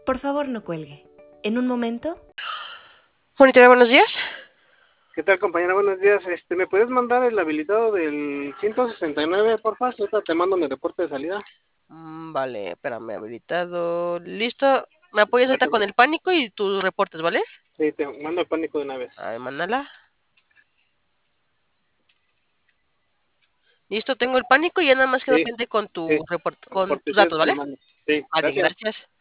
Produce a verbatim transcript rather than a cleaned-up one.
Por favor, no cuelgue. En un momento... Monitora, buenos días. ¿Qué tal, compañera? Buenos días. Este, ¿me puedes mandar el habilitado del ciento sesenta y nueve, porfa? Ahorita te mando mi reporte de salida. Mm, vale, espérame, habilitado. Listo. ¿Me apoyas ahorita con el pánico y tus reportes, vale? Sí, te mando el pánico de una vez. A ver, mándala. Listo, tengo el pánico y ya nada más quedo Sí, pendiente con tu sí. report, con Reporte, tus sí, datos, te ¿vale? lo mando. Sí, Vale, gracias. gracias.